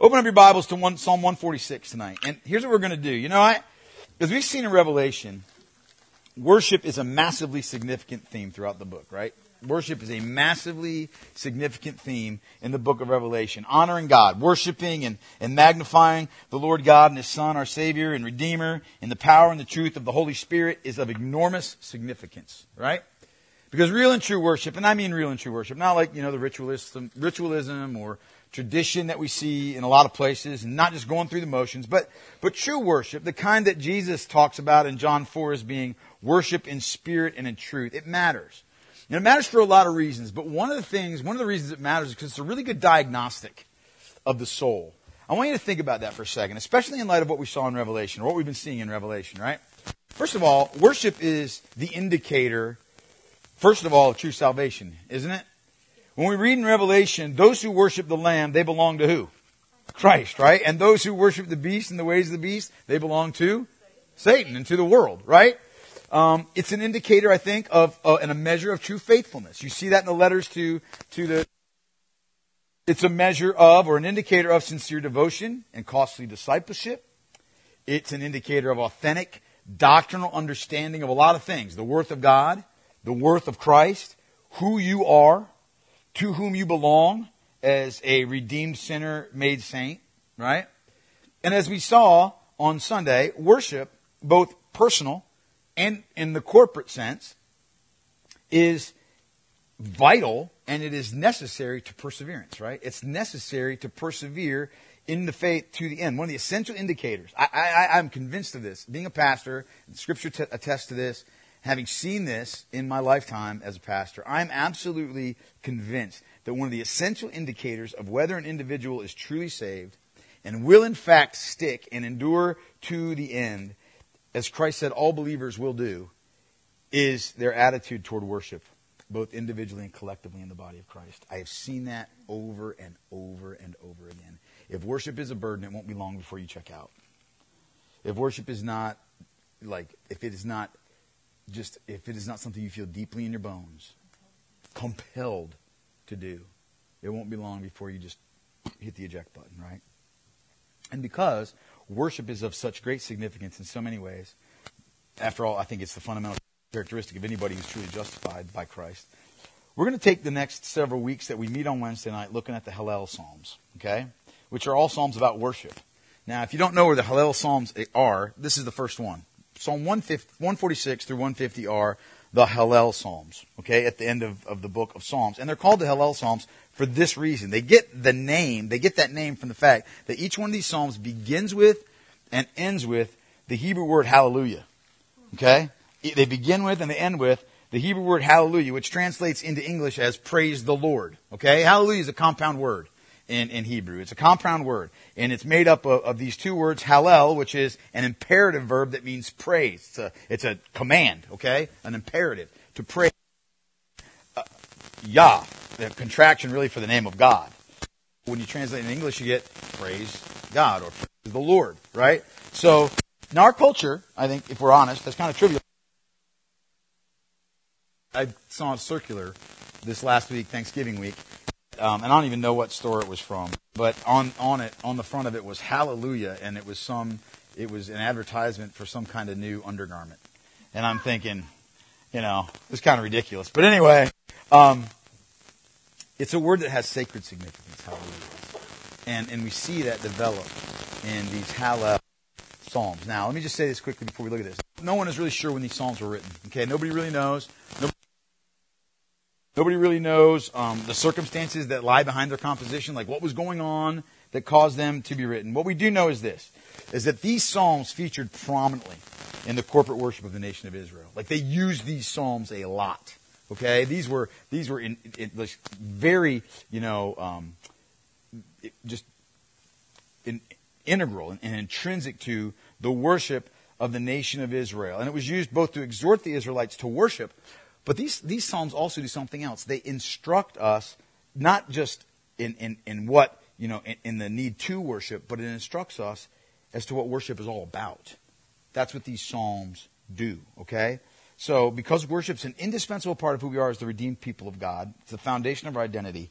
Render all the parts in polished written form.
Open up your Bibles to Psalm 146 tonight. And here's what we're going to do. You know, as we've seen in Revelation, worship is a massively significant theme throughout the book, right? Worship is a massively significant theme in the book of Revelation. Honoring God, worshiping and magnifying the Lord God and His Son, our Savior and Redeemer, in the power and the truth of the Holy Spirit is of enormous significance, right? Because real and true worship, and I mean real and true worship, not like, the ritualism or tradition that we see in a lot of places, and not just going through the motions, but true worship, the kind that Jesus talks about in John 4 as being worship in spirit and in truth. It matters. And it matters for a lot of reasons, but one of the reasons it matters is because it's a really good diagnostic of the soul. I want you to think about that for a second, especially in light of what we saw in Revelation, or what we've been seeing in Revelation, right? First of all, worship is the indicator, first of all, of true salvation, isn't it? When we read in Revelation, those who worship the Lamb, they belong to who? Christ, right? And those who worship the beast and the ways of the beast, they belong to Satan and to the world, right? It's an indicator, I think, of and a measure of true faithfulness. You see that in the letters it's a measure of, or an indicator of, sincere devotion and costly discipleship. It's an indicator of authentic doctrinal understanding of a lot of things. The worth of God, the worth of Christ, who you are, to whom you belong as a redeemed sinner made saint, right? And as we saw on Sunday, worship, both personal and in the corporate sense, is vital and it is necessary to perseverance, right? It's necessary to persevere in the faith to the end. One of the essential indicators, I'm convinced of this, being a pastor, and Scripture attests to this, having seen this in my lifetime as a pastor, I'm absolutely convinced that one of the essential indicators of whether an individual is truly saved and will in fact stick and endure to the end, as Christ said all believers will do, is their attitude toward worship, both individually and collectively in the body of Christ. I have seen that over and over and over again. If worship is a burden, it won't be long before you check out. If worship is not, if it is not something you feel deeply in your bones, compelled to do, it won't be long before you just hit the eject button, right? And because worship is of such great significance in so many ways, after all, I think it's the fundamental characteristic of anybody who's truly justified by Christ. We're going to take the next several weeks that we meet on Wednesday night looking at the Hallel Psalms, okay? Which are all Psalms about worship. Now, if you don't know where the Hallel Psalms are, this is the first one. Psalm 146 through 150 are the Hallel Psalms, okay, at the end of the book of Psalms. And they're called the Hallel Psalms for this reason. They get that name from the fact that each one of these Psalms begins with and ends with the Hebrew word hallelujah, okay? They begin with and they end with the Hebrew word hallelujah, which translates into English as praise the Lord, okay? Hallelujah is a compound word in Hebrew. It's a compound word, and it's made up of these two words, hallel, which is an imperative verb that means praise. It's a command, okay? An imperative to praise Yah, the contraction really for the name of God. When you translate in English, you get praise God or praise the Lord, right? So, in our culture, I think, if we're honest, that's kind of trivial. I saw a circular this last week, Thanksgiving week, and I don't even know what store it was from, but on the front of it was hallelujah, and it was an advertisement for some kind of new undergarment. And I'm thinking, it's kind of ridiculous. But anyway, it's a word that has sacred significance, hallelujah. And we see that develop in these Hallel Psalms. Now, let me just say this quickly before we look at this. No one is really sure when these Psalms were written. Okay, nobody really knows. Nobody really knows the circumstances that lie behind their composition, like what was going on that caused them to be written. What we do know is this, is that these Psalms featured prominently in the corporate worship of the nation of Israel. Like they used these Psalms a lot. Okay, these were very, integral and intrinsic to the worship of the nation of Israel. And it was used both to exhort the Israelites to worship, but these Psalms also do something else. They instruct us not just in what, in the need to worship, but it instructs us as to what worship is all about. That's what these Psalms do, okay? So, because worship's an indispensable part of who we are as the redeemed people of God, it's the foundation of our identity,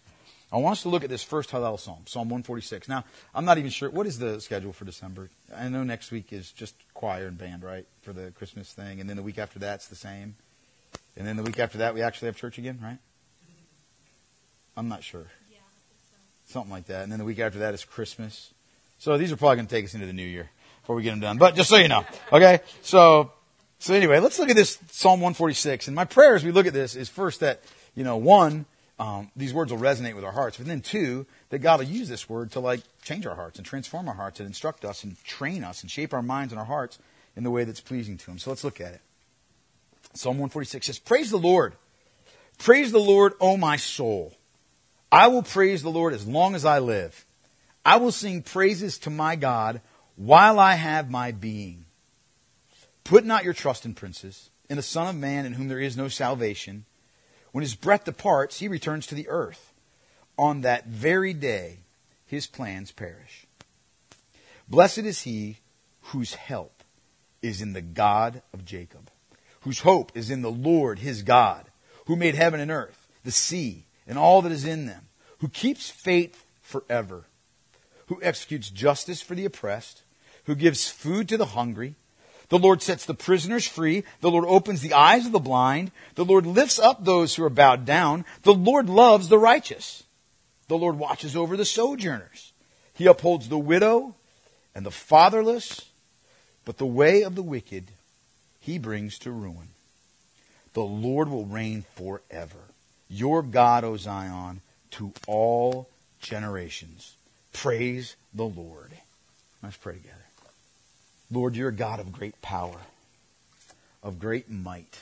I want us to look at this first Hallel Psalm, Psalm 146. Now, I'm not even sure. What is the schedule for December? I know next week is just choir and band, right, for the Christmas thing. And then the week after that's the same. And then the week after that, we actually have church again, right? I'm not sure. Yeah, I think so. Something like that. And then the week after that is Christmas. So these are probably going to take us into the new year before we get them done. But just so you know. Okay? So anyway, let's look at this Psalm 146. And my prayer as we look at this is first that, one, these words will resonate with our hearts. But then two, that God will use this word to change our hearts and transform our hearts and instruct us and train us and shape our minds and our hearts in the way that's pleasing to Him. So let's look at it. Psalm 146 says, Praise the Lord. Praise the Lord, O my soul. I will praise the Lord as long as I live. I will sing praises to my God while I have my being. Put not your trust in princes, in the Son of Man in whom there is no salvation. When his breath departs, he returns to the earth. On that very day, his plans perish. Blessed is he whose help is in the God of Jacob, whose hope is in the Lord his God, who made heaven and earth, the sea, and all that is in them, who keeps faith forever, who executes justice for the oppressed, who gives food to the hungry. The Lord sets the prisoners free. The Lord opens the eyes of the blind. The Lord lifts up those who are bowed down. The Lord loves the righteous. The Lord watches over the sojourners. He upholds the widow and the fatherless, but the way of the wicked he brings to ruin. The Lord will reign forever. Your God, O Zion, to all generations. Praise the Lord. Let's pray together. Lord, you're a God of great power, of great might,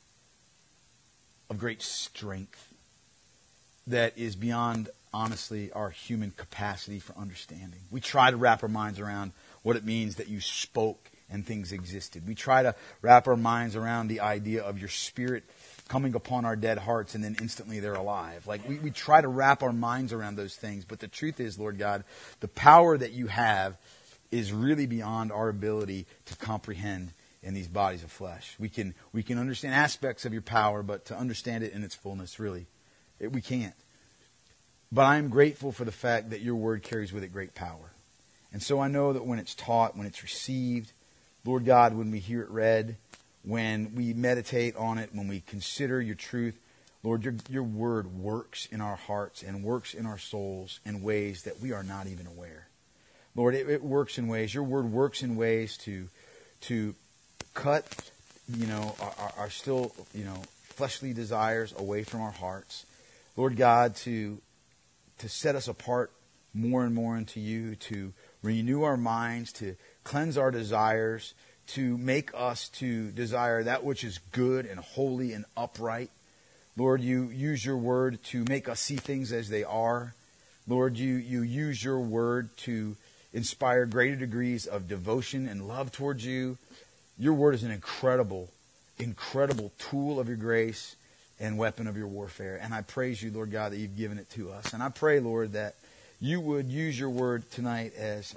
of great strength that is beyond, honestly, our human capacity for understanding. We try to wrap our minds around what it means that you spoke and things existed. We try to wrap our minds around the idea of your Spirit coming upon our dead hearts and then instantly they're alive. We try to wrap our minds around those things. But the truth is, Lord God, the power that you have is really beyond our ability to comprehend in these bodies of flesh. We can understand aspects of your power, but to understand it in its fullness, really, we can't. But I am grateful for the fact that your word carries with it great power. And so I know that when it's taught, when it's received, Lord God, when we hear it read, when we meditate on it, when we consider your truth, Lord, your word works in our hearts and works in our souls in ways that we are not even aware. Lord, it works in ways, your word works in ways to cut, our still, fleshly desires away from our hearts. Lord God, to set us apart more and more unto you, to renew our minds, to cleanse our desires, to make us to desire that which is good and holy and upright. Lord, you use your word to make us see things as they are. Lord, you use your word to inspire greater degrees of devotion and love towards you. Your word is an incredible, incredible tool of your grace and weapon of your warfare. And I praise you, Lord God, that you've given it to us. And I pray, Lord, that you would use your word tonight as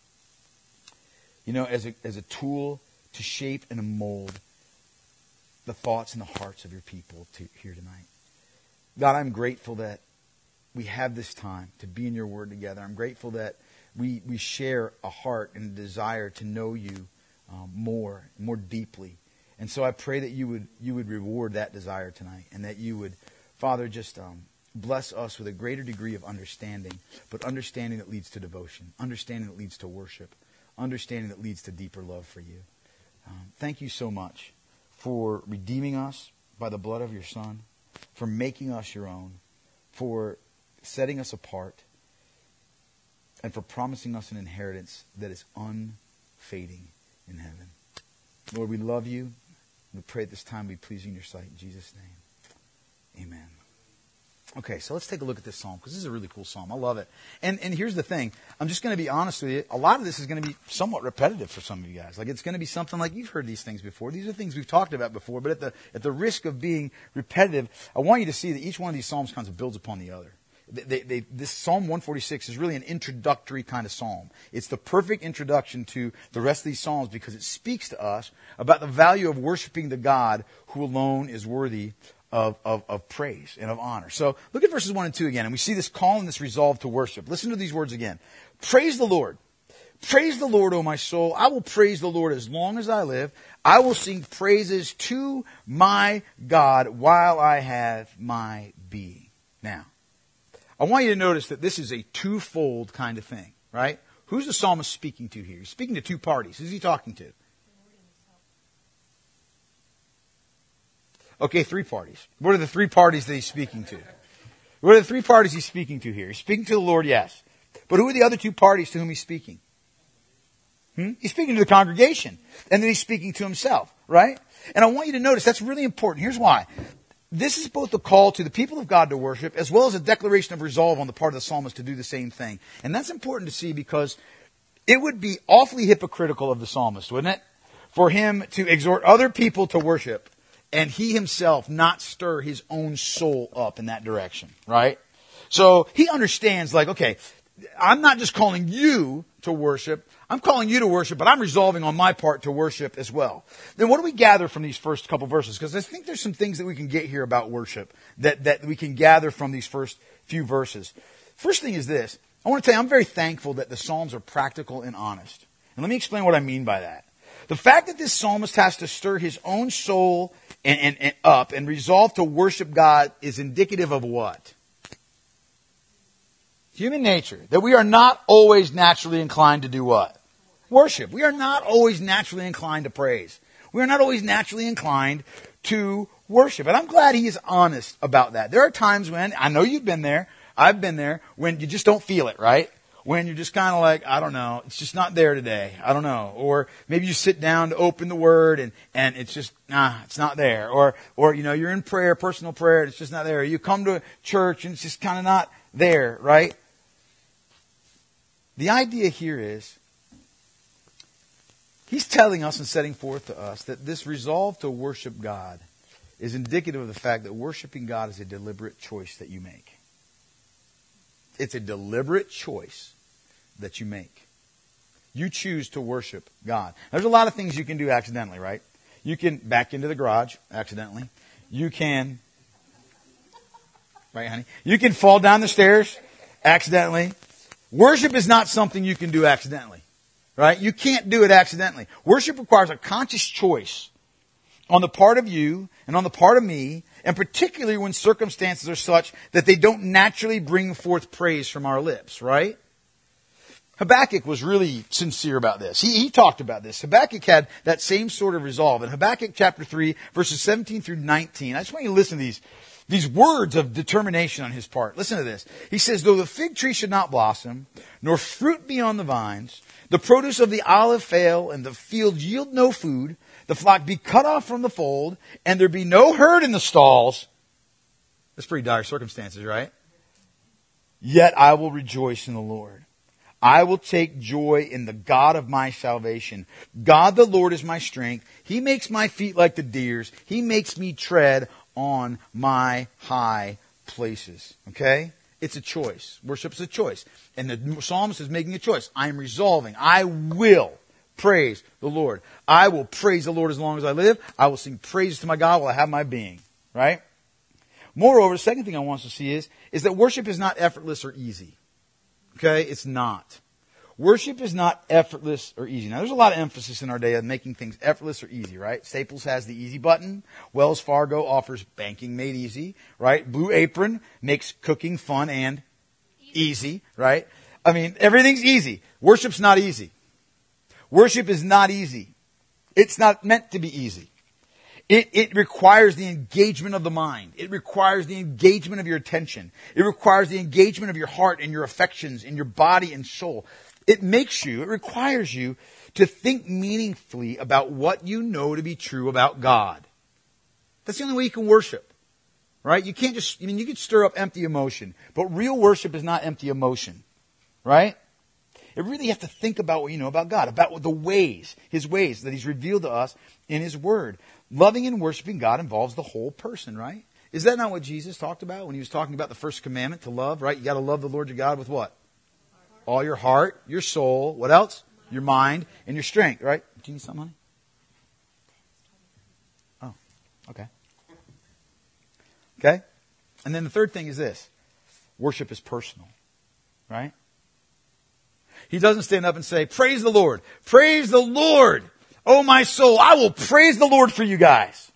a tool to shape and mold the thoughts and the hearts of your people here tonight. God, I'm grateful that we have this time to be in your word together. I'm grateful that we share a heart and a desire to know you more deeply. And so I pray that you would reward that desire tonight, and that you would, Father, just bless us with a greater degree of understanding, but understanding that leads to devotion, understanding that leads to worship, understanding that leads to deeper love for you. Thank you so much for redeeming us by the blood of your Son, for making us your own, for setting us apart, and for promising us an inheritance that is unfading in heaven. Lord, we love you. We pray at this time be pleasing in your sight. In Jesus' name, amen. Okay, so let's take a look at this psalm, because this is a really cool psalm. I love it. And here's the thing. I'm just going to be honest with you. A lot of this is going to be somewhat repetitive for some of you guys. It's going to be something like you've heard these things before. These are things we've talked about before. But at the risk of being repetitive, I want you to see that each one of these psalms kind of builds upon the other. This Psalm 146 is really an introductory kind of psalm. It's the perfect introduction to the rest of these psalms because it speaks to us about the value of worshiping the God who alone is worthy of praise and of honor. So look at verses 1 and 2 again, and we see this call and this resolve to worship. Listen to these words again. Praise the Lord. Praise the Lord, O my soul. I will praise the Lord as long as I live. I will sing praises to my God while I have my being. Now, I want you to notice that this is a twofold kind of thing, right? Who's the psalmist speaking to here? He's speaking to two parties. Who's he talking to? Okay, three parties. What are the three parties that he's speaking to? What are the three parties he's speaking to here? He's speaking to the Lord, yes. But who are the other two parties to whom he's speaking? He's speaking to the congregation. And then he's speaking to himself, right? And I want you to notice that's really important. Here's why. This is both a call to the people of God to worship as well as a declaration of resolve on the part of the psalmist to do the same thing. And that's important to see because it would be awfully hypocritical of the psalmist, wouldn't it? For him to exhort other people to worship and he himself not stir his own soul up in that direction, right? So he understands like, okay, I'm not just calling you to worship. I'm calling you to worship, but I'm resolving on my part to worship as well. Then what do we gather from these first couple verses? Because I think there's some things that we can get here about worship that we can gather from these first few verses. First thing is this. I want to tell you, I'm very thankful that the Psalms are practical and honest. And let me explain what I mean by that. The fact that this psalmist has to stir his own soul and up and resolve to worship God is indicative of what? Human nature. That we are not always naturally inclined to do what? Worship. We are not always naturally inclined to praise. We are not always naturally inclined to worship. And I'm glad he is honest about that. There are times when, I know you've been there, I've been there, when you just don't feel it, right? When you're just kind of like, I don't know, it's just not there today. I don't know. Or maybe you sit down to open the Word and it's just, it's not there. Or, you're in prayer, personal prayer, and it's just not there. Or you come to church and it's just kind of not there, right? The idea here is, he's telling us and setting forth to us that this resolve to worship God is indicative of the fact that worshiping God is a deliberate choice that you make. It's a deliberate choice that you make. You choose to worship God. There's a lot of things you can do accidentally, right? You can back into the garage accidentally. You can, right, honey? You can fall down the stairs accidentally. Worship is not something you can do accidentally. Right? You can't do it accidentally. Worship requires a conscious choice on the part of you and on the part of me, and particularly when circumstances are such that they don't naturally bring forth praise from our lips, right? Habakkuk was really sincere about this. He talked about this. Habakkuk had that same sort of resolve. In Habakkuk chapter 3, verses 17 through 19, I just want you to listen to these words of determination on his part. Listen to this. He says, though the fig tree should not blossom, nor fruit be on the vines, the produce of the olive fail, and the field yield no food, the flock be cut off from the fold, and there be no herd in the stalls. That's pretty dire circumstances, right? Yet I will rejoice in the Lord. I will take joy in the God of my salvation. God the Lord is my strength. He makes my feet like the deer's. He makes me tread on my high places. Okay? It's a choice. Worship's a choice. And the psalmist is making a choice. I am resolving. I will praise the Lord. I will praise the Lord as long as I live. I will sing praises to my God while I have my being. Right? Moreover, the second thing I want us to see is that worship is not effortless or easy. Okay? It's not. Worship is not effortless or easy. Now, there's a lot of emphasis in our day on making things effortless or easy, right? Staples has the easy button. Wells Fargo offers banking made easy, right? Blue Apron makes cooking fun and easy, right? I mean, everything's easy. Worship's not easy. Worship is not easy. It's not meant to be easy. It requires the engagement of the mind. It requires the engagement of your attention. It requires the engagement of your heart and your affections and your body and soul. It requires you to think meaningfully about what you know to be true about God. That's the only way you can worship. Right? You can't just, you can stir up empty emotion, but real worship is not empty emotion. Right? It really you have to think about what you know about God, about the ways, His ways that He's revealed to us in His Word. Loving and worshiping God involves the whole person, right? Is that not what Jesus talked about when He was talking about the first commandment to love, right? You got to love the Lord your God with what? All your heart, your soul, what else? Your mind and your strength, right? Do you need something, honey? Oh, okay. Okay? And then the third thing is this. Worship is personal. Right? He doesn't stand up and say, praise the Lord. Praise the Lord. Oh, my soul, I will praise the Lord for you guys.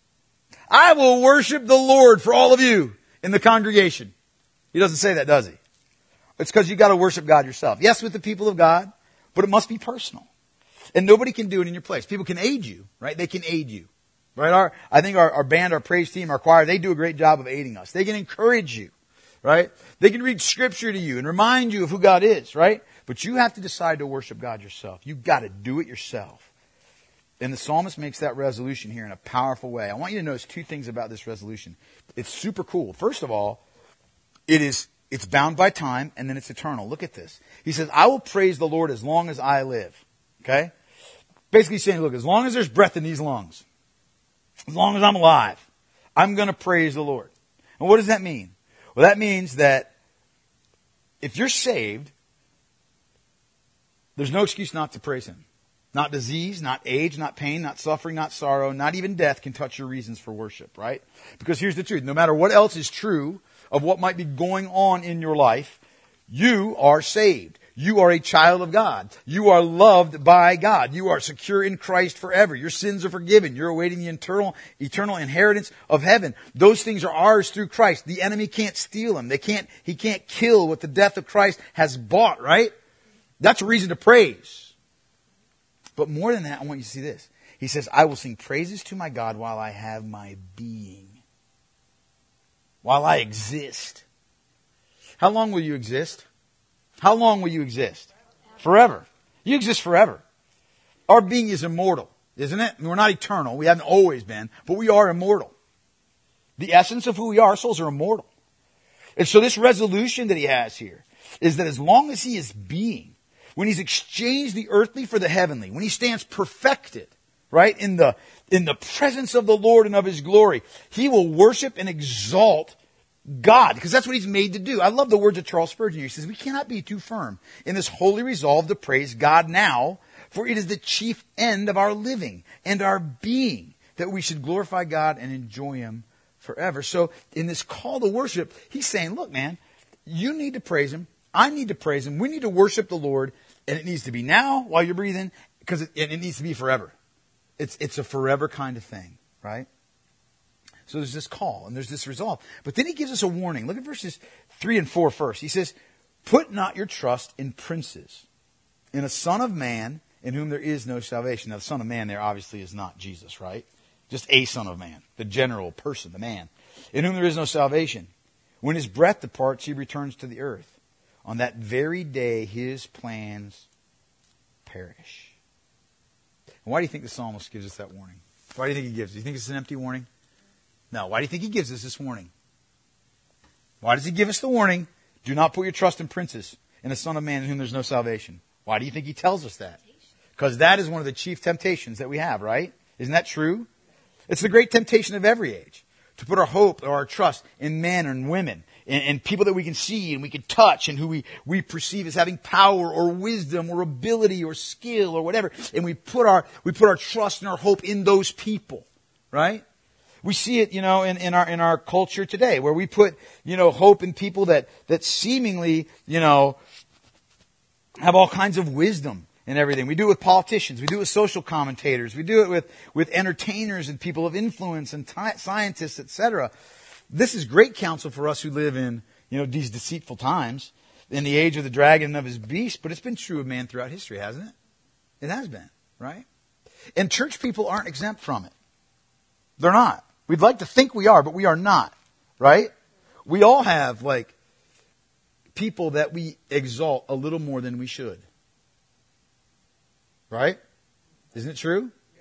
I will worship the Lord for all of you in the congregation. He doesn't say that, does he? It's because you got to worship God yourself. Yes, with the people of God, but it must be personal. And nobody can do it in your place. People can aid you, right? They can aid you. Right? I think our band, our praise team, our choir, they do a great job of aiding us. They can encourage you, right? They can read scripture to you and remind you of who God is, right? But you have to decide to worship God yourself. You've got to do it yourself. And the psalmist makes that resolution here in a powerful way. I want you to notice two things about this resolution. It's super cool. First of all, it's bound by time, and then it's eternal. Look at this. He says, I will praise the Lord as long as I live. Okay? Basically saying, look, as long as there's breath in these lungs, as long as I'm alive, I'm going to praise the Lord. And what does that mean? Well, that means that if you're saved, there's no excuse not to praise Him. Not disease, not age, not pain, not suffering, not sorrow, not even death can touch your reasons for worship, right? Because here's the truth. No matter what else is true of what might be going on in your life, you are saved. You are a child of God. You are loved by God. You are secure in Christ forever. Your sins are forgiven. You're awaiting the eternal inheritance of heaven. Those things are ours through Christ. The enemy can't steal them. He can't kill what the death of Christ has bought, right? That's a reason to praise. But more than that, I want you to see this. He says, I will sing praises to my God while I have my being. While I exist. How long will you exist? How long will you exist? Forever. You exist forever. Our being is immortal, isn't it? I mean, we're not eternal. We haven't always been, but we are immortal. The essence of who we are, our souls are immortal. And so this resolution that he has here is that as long as he is being, when he's exchanged the earthly for the heavenly, when he stands perfected, right, in the presence of the Lord and of his glory, he will worship and exalt God, because that's what he's made to do. I love the words of Charles Spurgeon. He says, we cannot be too firm in this holy resolve to praise God now, for it is the chief end of our living and our being, that we should glorify God and enjoy Him forever. So in this call to worship, he's saying, look, man, you need to praise Him. I need to praise Him. We need to worship the Lord, and it needs to be now while you're breathing, because it needs to be forever. It's a forever kind of thing, right? So there's this call and there's this resolve. But then he gives us a warning. Look at verses 3 and 4 first. He says, put not your trust in princes, in a son of man in whom there is no salvation. Now the son of man there obviously is not Jesus, right? Just a son of man, the general person, the man, in whom there is no salvation. When his breath departs, he returns to the earth. On that very day, his plans perish. And why do you think the psalmist gives us that warning? Why do you think he gives it? Do you think it's an empty warning? No. Why do you think he gives us this warning? Why does he give us the warning? Do not put your trust in princes, in a son of man in whom there's no salvation. Why do you think he tells us that? Because that is one of the chief temptations that we have, right? Isn't that true? It's the great temptation of every age, to put our hope or our trust in men and women, and people that we can see and we can touch and who we perceive as having power or wisdom or ability or skill or whatever. And we put our trust and our hope in those people, right? We see it, in our culture today, where we put, hope in people that seemingly, have all kinds of wisdom and everything. We do it with politicians. We do it with social commentators. We do it with entertainers and people of influence and scientists, etc. This is great counsel for us who live in, these deceitful times, in the age of the dragon and of his beast. But it's been true of man throughout history, hasn't it? It has been, right? And church people aren't exempt from it. They're not. We'd like to think we are, but we are not, right? We all have, people that we exalt a little more than we should. Right? Isn't it true? Yeah.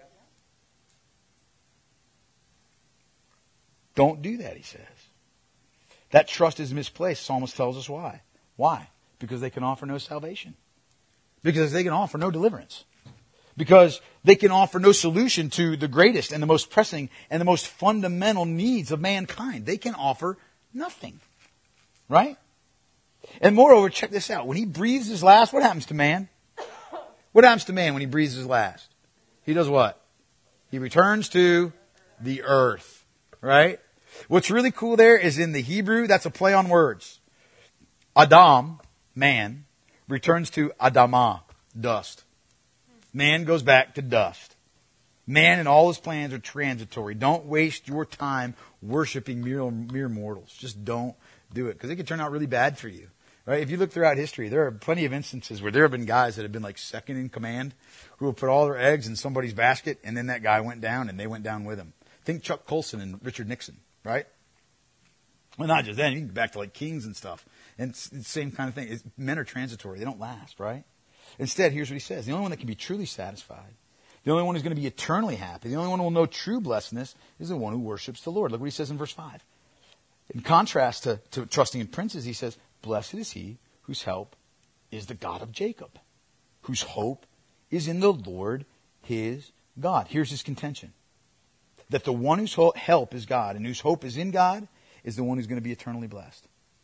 Don't do that, he says. That trust is misplaced. Psalmist tells us why. Why? Because they can offer no salvation. Because they can offer no deliverance. Because they can offer no solution to the greatest and the most pressing and the most fundamental needs of mankind. They can offer nothing. Right? And moreover, check this out. When he breathes his last, what happens to man? What happens to man when he breathes his last? He does what? He returns to the earth. Right? What's really cool there is in the Hebrew, that's a play on words. Adam, man, returns to Adamah, dust. Man goes back to dust. Man and all his plans are transitory. Don't waste your time worshiping mere mortals. Just don't do it, because it could turn out really bad for you. Right? If you look throughout history, there are plenty of instances where there have been guys that have been like second in command who have put all their eggs in somebody's basket, and then that guy went down and they went down with him. Think Chuck Colson and Richard Nixon, right? Well, not just then. You can go back to like kings and stuff. And it's the same kind of thing. Men are transitory. They don't last, right? Instead, here's what he says. The only one that can be truly satisfied, the only one who's going to be eternally happy, the only one who will know true blessedness is the one who worships the Lord. Look what he says in verse 5. In contrast to trusting in princes, he says, blessed is he whose help is the God of Jacob, whose hope is in the Lord his God. Here's his contention. That the one whose help is God and whose hope is in God is the one who's going to be eternally blessed.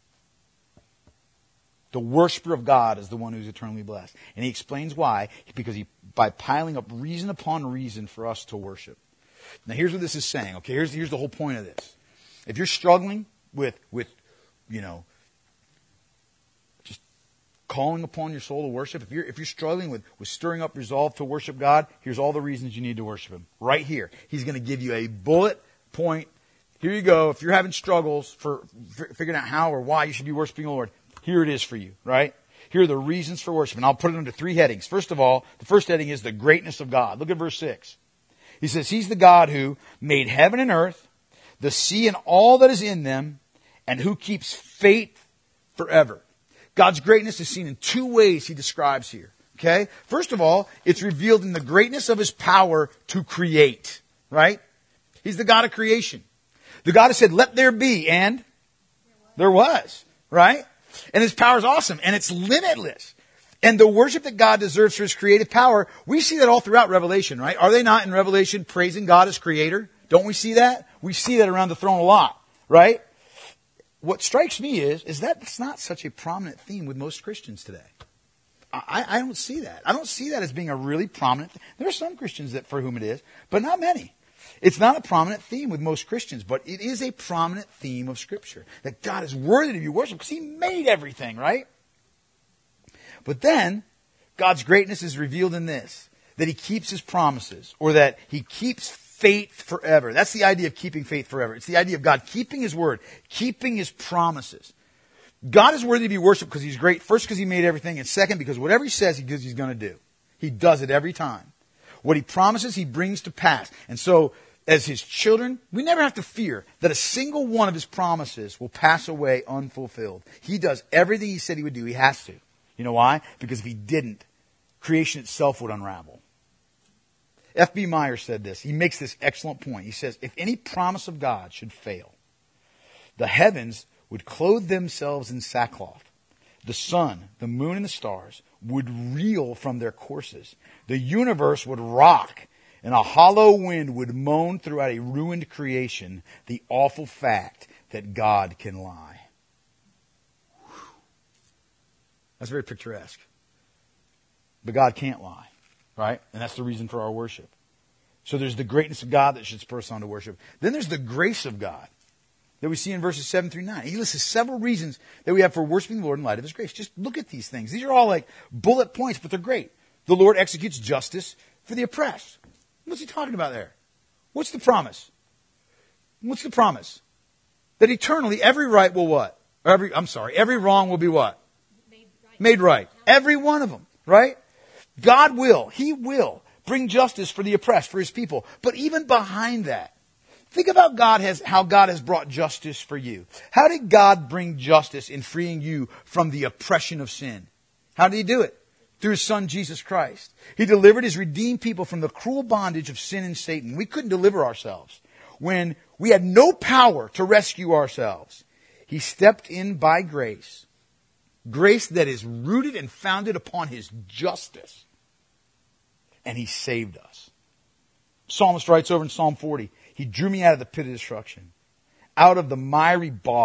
The worshiper of God is the one who's eternally blessed. And he explains why. Because by piling up reason upon reason for us to worship. Now here's what this is saying. Okay, here's the whole point of this. If you're struggling with just calling upon your soul to worship, if you're struggling with stirring up resolve to worship God, here's all the reasons you need to worship Him. Right here. He's going to give you a bullet point. Here you go. If you're having struggles for figuring out how or why you should be worshiping the Lord, here it is for you, right? Here are the reasons for worship. And I'll put it under 3 headings. First of all, the first heading is the greatness of God. Look at verse 6. He says, He's the God who made heaven and earth, the sea and all that is in them, and who keeps faith forever. God's greatness is seen in 2 ways he describes here. Okay? First of all, it's revealed in the greatness of His power to create, right? He's the God of creation. The God who said, let there be, and there was, right? And His power is awesome, and it's limitless. And the worship that God deserves for His creative power, we see that all throughout Revelation, right? Are they not in Revelation praising God as Creator? Don't we see that? We see that around the throne a lot, right? What strikes me is that it's not such a prominent theme with most Christians today. I don't see that. I don't see that as being a really prominent thing. There are some Christians for whom it is, but not many. It's not a prominent theme with most Christians, but it is a prominent theme of Scripture. That God is worthy to be worshipped because He made everything, right? But then, God's greatness is revealed in this. That He keeps His promises, or that He keeps faith forever. That's the idea of keeping faith forever. It's the idea of God keeping His word, keeping His promises. God is worthy to be worshipped because He's great. First, because He made everything. And second, because whatever He says, He's going to do. He does it every time. What He promises, He brings to pass. And so, as His children, we never have to fear that a single one of His promises will pass away unfulfilled. He does everything He said He would do. He has to. You know why? Because if He didn't, creation itself would unravel. F.B. Meyer said this. He makes this excellent point. He says, if any promise of God should fail, the heavens would clothe themselves in sackcloth. The sun, the moon, and the stars would reel from their courses. The universe would rock, and a hollow wind would moan throughout a ruined creation the awful fact that God can lie. That's very picturesque. But God can't lie, right? And that's the reason for our worship. So there's the greatness of God that should spur us on to worship. Then there's the grace of God that we see in verses 7 through 9. He lists several reasons that we have for worshiping the Lord in light of His grace. Just look at these things. These are all like bullet points, but they're great. The Lord executes justice for the oppressed. What's He talking about there? What's the promise? What's the promise? That eternally every right will what? Every wrong will be what? Made right. Every one of them, right? God will. He will bring justice for the oppressed, for His people. But even behind that, think about how God has brought justice for you. How did God bring justice in freeing you from the oppression of sin? How did He do it? Through His Son, Jesus Christ. He delivered His redeemed people from the cruel bondage of sin and Satan. We couldn't deliver ourselves. When we had no power to rescue ourselves, He stepped in by grace. Grace that is rooted and founded upon His justice. And He saved us. Psalmist writes over in Psalm 40, He drew me out of the pit of destruction, out of the miry bog,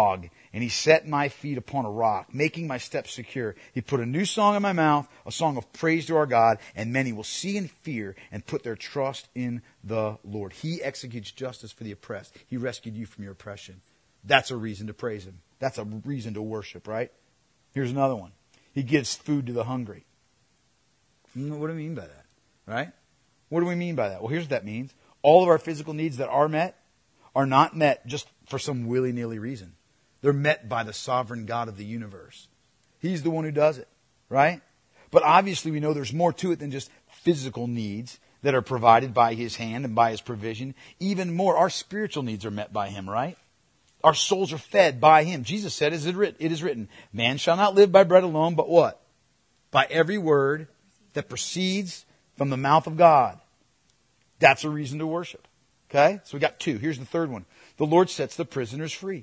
And he set my feet upon a rock, making my steps secure. He put a new song in my mouth, a song of praise to our God, and many will see and fear and put their trust in the Lord. He executes justice for the oppressed. He rescued you from your oppression. That's a reason to praise him. That's a reason to worship, right? Here's another one. He gives food to the hungry. What do we mean by that, right? What do we mean by that? Well, here's what that means. All of our physical needs that are met are not met just for some willy-nilly reason. They're met by the sovereign God of the universe. He's the one who does it, right? But obviously we know there's more to it than just physical needs that are provided by his hand and by his provision. Even more, our spiritual needs are met by him, right? Our souls are fed by him. Jesus said, it is written, man shall not live by bread alone, but what? By every word that proceeds from the mouth of God. That's a reason to worship. Okay? So we got two. Here's the third one. The Lord sets the prisoners free.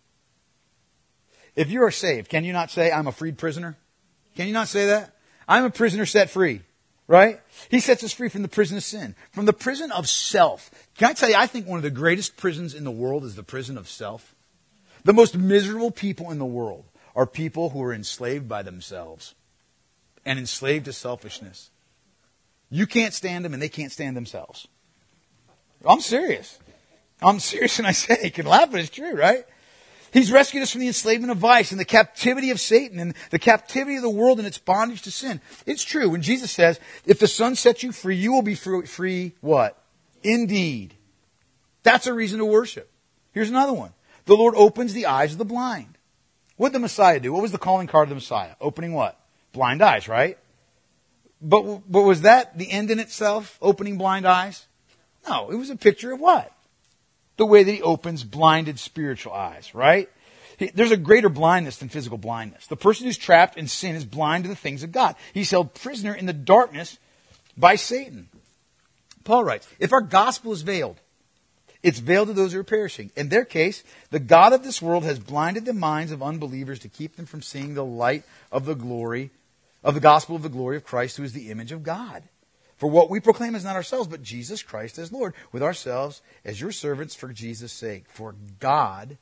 If you are saved, can you not say, I'm a freed prisoner? Can you not say that? I'm a prisoner set free. Right? He sets us free from the prison of sin. From the prison of self. Can I tell you, I think one of the greatest prisons in the world is the prison of self. The most miserable people in the world are people who are enslaved by themselves. And enslaved to selfishness. You can't stand them and they can't stand themselves. I'm serious. I'm serious when I say it. You can laugh, but it's true, right? He's rescued us from the enslavement of vice and the captivity of Satan and the captivity of the world and its bondage to sin. It's true. When Jesus says, if the Son sets you free, you will be free what? Indeed. That's a reason to worship. Here's another one. The Lord opens the eyes of the blind. What did the Messiah do? What was the calling card of the Messiah? Opening what? Blind eyes, right? But was that the end in itself? Opening blind eyes? No, it was a picture of what? The way that he opens blinded spiritual eyes, right? There's a greater blindness than physical blindness. The person who's trapped in sin is blind to the things of God. He's held prisoner in the darkness by Satan. Paul writes, if our gospel is veiled, it's veiled to those who are perishing. In their case, the God of this world has blinded the minds of unbelievers to keep them from seeing the light of the glory, of the gospel of the glory of Christ, who is the image of God. For what we proclaim is not ourselves, but Jesus Christ as Lord, with ourselves as your servants for Jesus' sake. For God,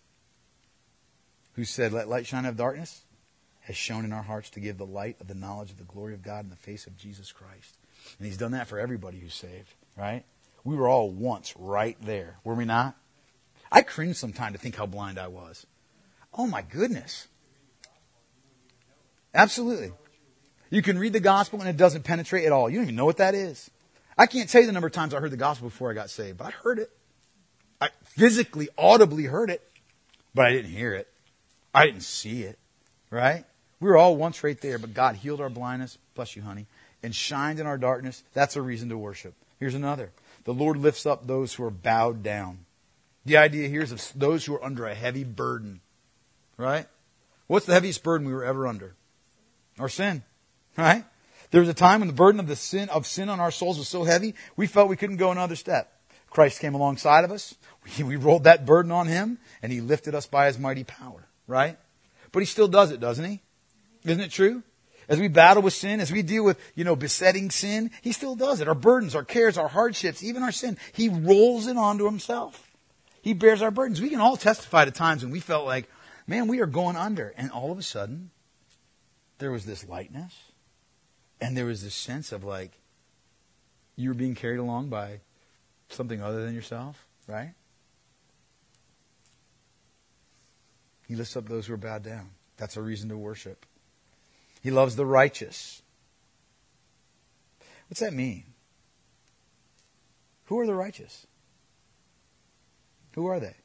who said, let light shine out of darkness, has shone in our hearts to give the light of the knowledge of the glory of God in the face of Jesus Christ. And he's done that for everybody who's saved, right? We were all once right there, were we not? I cringe sometimes to think how blind I was. Oh my goodness. Absolutely. You can read the gospel and it doesn't penetrate at all. You don't even know what that is. I can't tell you the number of times I heard the gospel before I got saved, but I heard it. I physically, audibly heard it, but I didn't hear it. I didn't see it, right? We were all once right there, but God healed our blindness, bless you, honey, and shined in our darkness. That's a reason to worship. Here's another. The Lord lifts up those who are bowed down. The idea here is of those who are under a heavy burden, right? What's the heaviest burden we were ever under? Our sin. Right? There was a time when the burden of sin on our souls was so heavy, we felt we couldn't go another step. Christ came alongside of us. We rolled that burden on him, and he lifted us by his mighty power. Right? But he still does it, doesn't he? Isn't it true? As we battle with sin, as we deal with, besetting sin, he still does it. Our burdens, our cares, our hardships, even our sin, he rolls it onto himself. He bears our burdens. We can all testify to times when we felt like, man, we are going under. And all of a sudden, there was this lightness. And there was this sense of like, you were being carried along by something other than yourself, right? He lifts up those who are bowed down. That's a reason to worship. He loves the righteous. What's that mean? Who are the righteous? Who are they?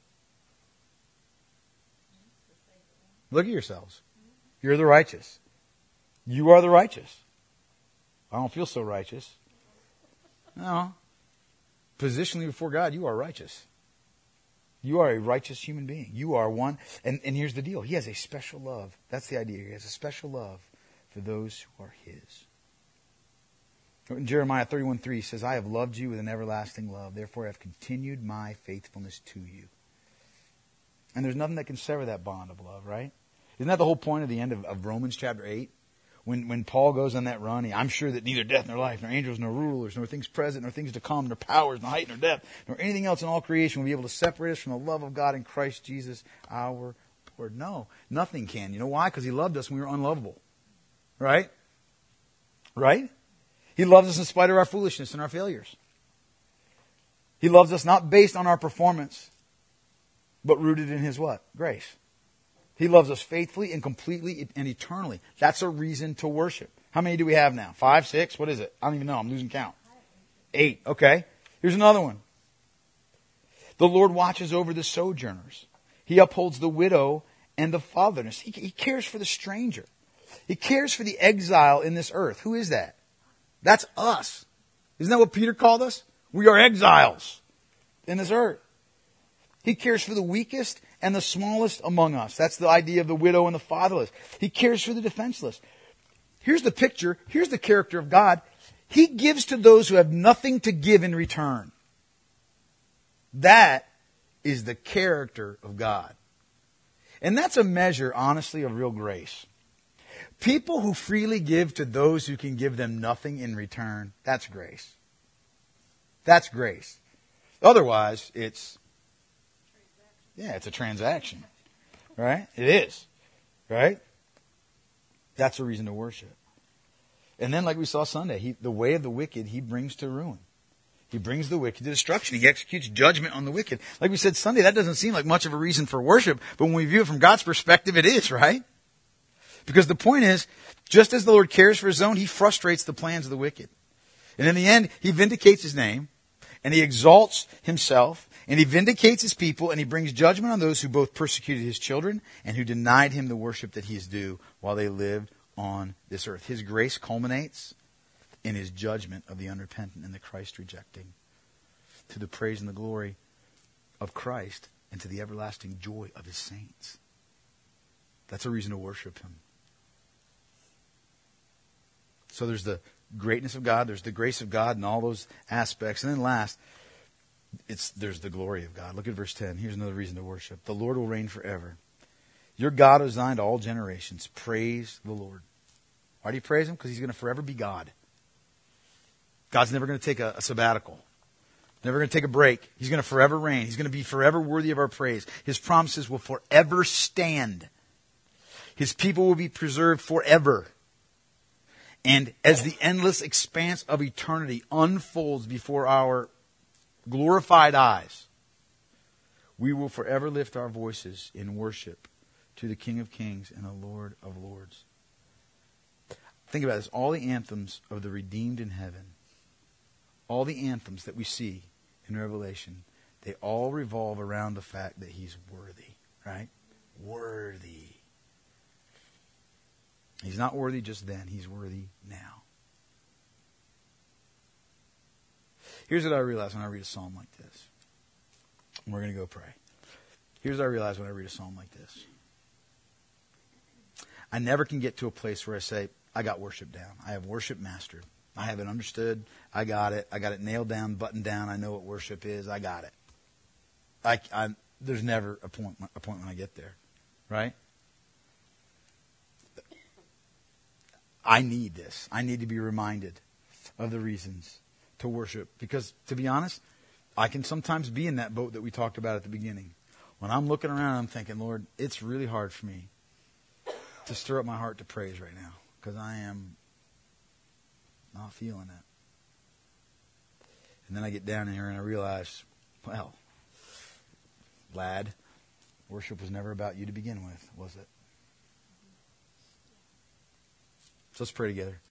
Look at yourselves. You're the righteous. You are the righteous. I don't feel so righteous. No. Positionally before God, you are righteous. You are a righteous human being. You are one. And here's the deal. He has a special love. That's the idea. He has a special love for those who are his. In Jeremiah 31:3 says, I have loved you with an everlasting love. Therefore I have continued my faithfulness to you. And there's nothing that can sever that bond of love, right? Isn't that the whole point of the end of Romans chapter 8? When Paul goes on that run, I'm sure that neither death nor life, nor angels, nor rulers, nor things present, nor things to come, nor powers, nor height, nor depth, nor anything else in all creation will be able to separate us from the love of God in Christ Jesus our Lord. No, nothing can. You know why? Because He loved us when we were unlovable. Right? Right? He loves us in spite of our foolishness and our failures. He loves us not based on our performance, but rooted in His what? Grace. He loves us faithfully and completely and eternally. That's a reason to worship. How many do we have now? 5, 6? What is it? I don't even know. I'm losing count. 8. Okay. Here's another one. The Lord watches over the sojourners. He upholds the widow and the fatherless. He cares for the stranger. He cares for the exile in this earth. Who is that? That's us. Isn't that what Peter called us? We are exiles in this earth. He cares for the weakest and the smallest among us. That's the idea of the widow and the fatherless. He cares for the defenseless. Here's the picture. Here's the character of God. He gives to those who have nothing to give in return. That is the character of God. And that's a measure, honestly, of real grace. People who freely give to those who can give them nothing in return, that's grace. That's grace. Otherwise, it's a transaction. Right? It is. Right? That's a reason to worship. And then, like we saw Sunday, the way of the wicked He brings to ruin. He brings the wicked to destruction. He executes judgment on the wicked. Like we said Sunday, that doesn't seem like much of a reason for worship, but when we view it from God's perspective, it is, right? Because the point is, just as the Lord cares for His own, He frustrates the plans of the wicked. And in the end, He vindicates His name, and He exalts Himself, and He vindicates His people, and He brings judgment on those who both persecuted His children and who denied Him the worship that He is due while they lived on this earth. His grace culminates in His judgment of the unrepentant and the Christ rejecting, to the praise and the glory of Christ and to the everlasting joy of His saints. That's a reason to worship Him. So there's the greatness of God, there's the grace of God and all those aspects. And then last, there's the glory of God. Look at verse 10. Here's another reason to worship. The Lord will reign forever. Your God is designed to all generations. Praise the Lord. Why do you praise Him? Because He's going to forever be God. God's never going to take a sabbatical. Never going to take a break. He's going to forever reign. He's going to be forever worthy of our praise. His promises will forever stand. His people will be preserved forever. And as the endless expanse of eternity unfolds before our glorified eyes, we will forever lift our voices in worship to the King of Kings and the Lord of Lords. Think about this. All the anthems of the redeemed in heaven, all the anthems that we see in Revelation, they all revolve around the fact that He's worthy, right? Worthy. He's not worthy just then. He's worthy now. Here's what I realize when I read a psalm like this. And we're going to go pray. Here's what I realize when I read a psalm like this. I never can get to a place where I say, I got worship down. I have worship mastered. I have it understood. I got it. I got it nailed down, buttoned down. I know what worship is. I got it. There's never a point when I get there. Right? I need this. I need to be reminded of the reasons to worship. Because, to be honest, I can sometimes be in that boat that we talked about at the beginning. When I'm looking around, I'm thinking, Lord, it's really hard for me to stir up my heart to praise right now. Because I am not feeling it. And then I get down here and I realize, well, lad, worship was never about you to begin with, was it? So let's pray together.